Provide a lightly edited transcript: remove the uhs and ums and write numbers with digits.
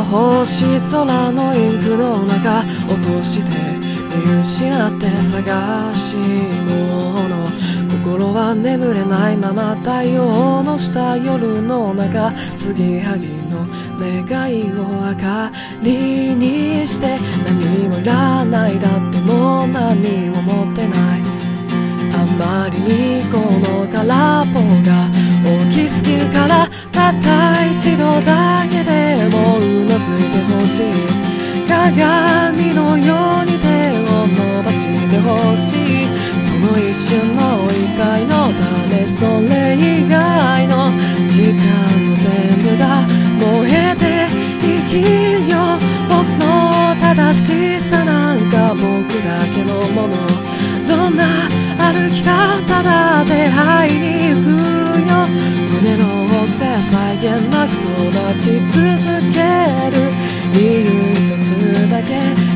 星空のインクの中落として見失って探し物、心は眠れないまま太陽の下夜の中、継ぎはぎの願いを明かりにして、何もいらないだってもう何も持ってない、あまりにこの空っぽが大きすぎるから、たった一度だけでもうなずいてほしい、鏡のように手を伸ばしてほしい、その一瞬の怒りのため、それ以外の時間の全部が燃えて生きるよ、僕の正しさなんか僕だけのもの、どんな歩き方だって会いに行くよ、胸の奥で際限なく育ち続ける理由一つだけ、